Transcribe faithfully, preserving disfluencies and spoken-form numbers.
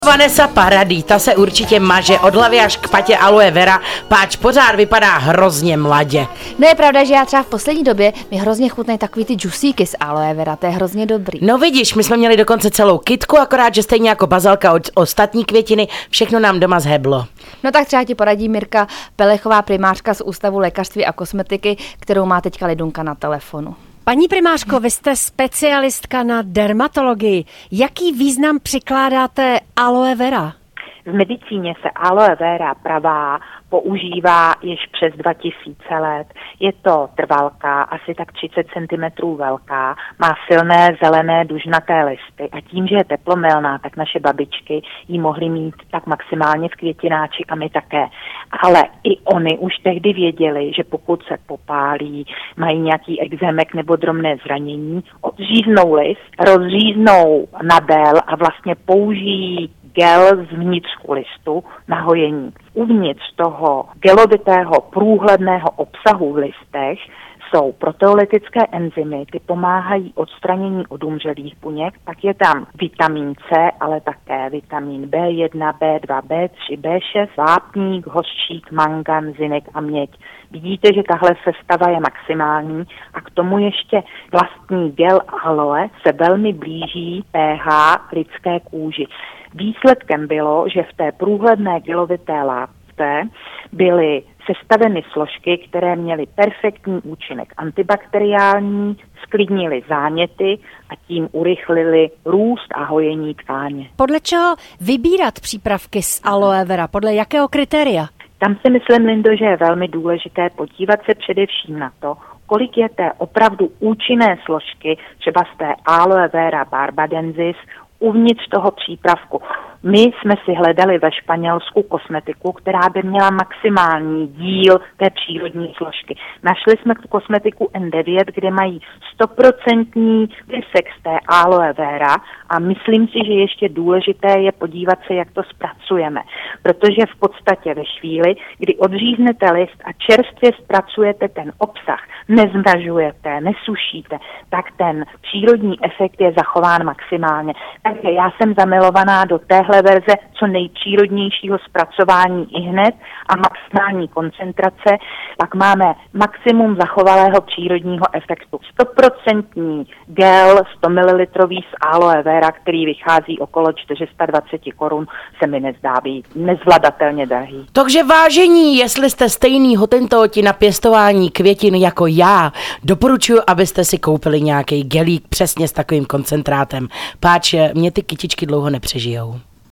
Vanessa Paradis, ta se určitě maže od hlavy až k patě aloe vera, páč pořád vypadá hrozně mladě. No je pravda, že já třeba v poslední době mi hrozně chutnají takový ty džusíky z aloe vera, to je hrozně dobrý. No vidíš, my jsme měli dokonce celou kitku, akorát, že stejně jako bazalka od ostatní květiny, všechno nám doma zheblo. No tak třeba ti poradí Mirka Pelechová, primářka z Ústavu lékařství a kosmetiky, kterou má teďka Lidunka na telefonu. Paní primářko, vy jste specialistka na dermatologii. Jaký význam přikládáte aloe vera? V medicíně se aloe vera pravá používá již přes dva tisíce let. Je to trvalka, asi tak třicet centimetrů velká, má silné zelené dužnaté listy a tím, že je teplomilná, tak naše babičky ji mohly mít tak maximálně v květináči a my také. Ale i oni už tehdy věděli, že pokud se popálí, mají nějaký exémek nebo drobné zranění, odříznou list, rozříznou nabél a vlastně použijí gel z vnitřku listu na hojení. Uvnitř toho gelovitého průhledného obsahu v listech jsou proteolytické enzymy, ty pomáhají odstranění odumřelých buněk, pak je tam vitamin C, ale také vitamin B jedna, B dva, B tři, B šest, vápník, hořčík, mangan, zinek a měď. Vidíte, že tahle sestava je maximální a k tomu ještě vlastní gel aloe se velmi blíží pH lidské kůži. Výsledkem bylo, že v té průhledné gelovité látce byly sestaveny složky, které měly perfektní účinek antibakteriální, sklidnily záněty a tím urychlily růst a hojení tkáně. Podle čeho vybírat přípravky z aloe vera? Podle jakého kritéria? Tam si myslím, Lindo, že je velmi důležité podívat se především na to, kolik je té opravdu účinné složky, třeba z té aloe vera barbadensis, uvnitř toho přípravku. My jsme si hledali ve Španělsku kosmetiku, která by měla maximální díl té přírodní složky. Našli jsme tu kosmetiku N devět, kde mají stoprocentní vysek z té aloe vera a myslím si, že ještě důležité je podívat se, jak to zpracujeme. Protože v podstatě ve chvíli, kdy odříznete list a čerstvě zpracujete ten obsah, nezmražujete, nesušíte, tak ten přírodní efekt je zachován maximálně. Takže já jsem zamilovaná do téhle verze co nejpřírodnějšího zpracování ihned a maximální koncentrace, pak máme maximum zachovalého přírodního efektu. stoprocentní gel sto mililitrů z aloe vera, který vychází okolo čtyři sta dvacet korun, se mi nezdá být nezvladatelně drahý. Takže vážení, jestli jste stejný hotentoti na pěstování květin jako já, doporučuji, abyste si koupili nějaký gelík přesně s takovým koncentrátem. Páč, mě ty kytičky dlouho nepřežijou.